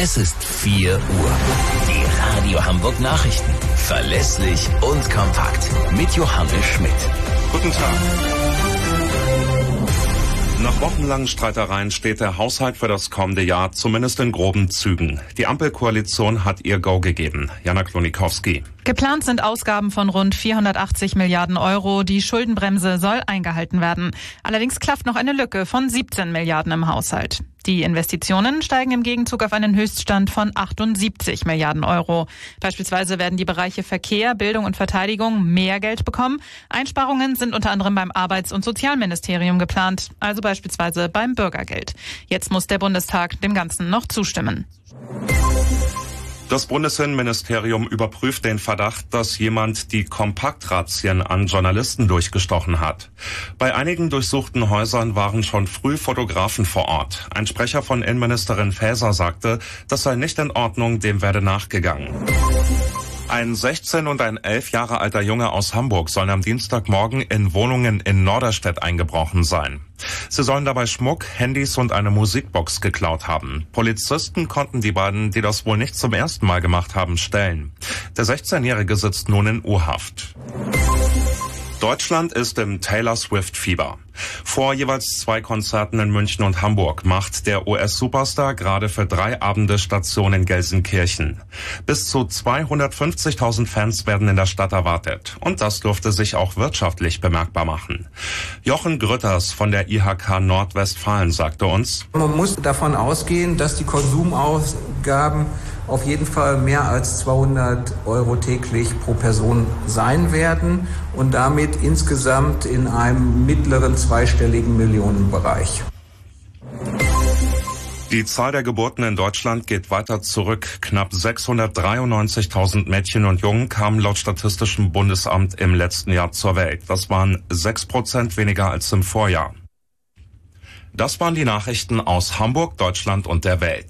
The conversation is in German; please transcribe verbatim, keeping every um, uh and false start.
Es ist vier Uhr. Die Radio Hamburg Nachrichten. Verlässlich und kompakt. Mit Johannes Schmidt. Guten Tag. Nach wochenlangen Streitereien steht der Haushalt für das kommende Jahr zumindest in groben Zügen. Die Ampelkoalition hat ihr Go gegeben. Jana Klonikowski. Geplant sind Ausgaben von rund vierhundertachtzig Milliarden Euro. Die Schuldenbremse soll eingehalten werden. Allerdings klafft noch eine Lücke von siebzehn Milliarden im Haushalt. Die Investitionen steigen im Gegenzug auf einen Höchststand von achtundsiebzig Milliarden Euro. Beispielsweise werden die Bereiche Verkehr, Bildung und Verteidigung mehr Geld bekommen. Einsparungen sind unter anderem beim Arbeits- und Sozialministerium geplant, also beispielsweise beim Bürgergeld. Jetzt muss der Bundestag dem Ganzen noch zustimmen. Das Bundesinnenministerium überprüft den Verdacht, dass jemand die Kompaktrazzien an Journalisten durchgestochen hat. Bei einigen durchsuchten Häusern waren schon früh Fotografen vor Ort. Ein Sprecher von Innenministerin Faeser sagte, das sei nicht in Ordnung, dem werde nachgegangen. Ein sechzehn- und ein elf Jahre alter Junge aus Hamburg sollen am Dienstagmorgen in Wohnungen in Norderstedt eingebrochen sein. Sie sollen dabei Schmuck, Handys und eine Musikbox geklaut haben. Polizisten konnten die beiden, die das wohl nicht zum ersten Mal gemacht haben, stellen. Der sechzehnjährige sitzt nun in U-Haft. Deutschland ist im Taylor Swift-Fieber. Vor jeweils zwei Konzerten in München und Hamburg macht der U S-Superstar gerade für drei Abende Station in Gelsenkirchen. Bis zu zweihundertfünfzigtausend Fans werden in der Stadt erwartet. Und das dürfte sich auch wirtschaftlich bemerkbar machen. Jochen Grütters von der I H K Nordwestfalen sagte uns: Man muss davon ausgehen, dass die Konsumausgaben auf jeden Fall mehr als zweihundert Euro täglich pro Person sein werden und damit insgesamt in einem mittleren zweistelligen Millionenbereich. Die Zahl der Geburten in Deutschland geht weiter zurück. Knapp sechshundertdreiundneunzigtausend Mädchen und Jungen kamen laut Statistischem Bundesamt im letzten Jahr zur Welt. Das waren sechs Prozent weniger als im Vorjahr. Das waren die Nachrichten aus Hamburg, Deutschland und der Welt.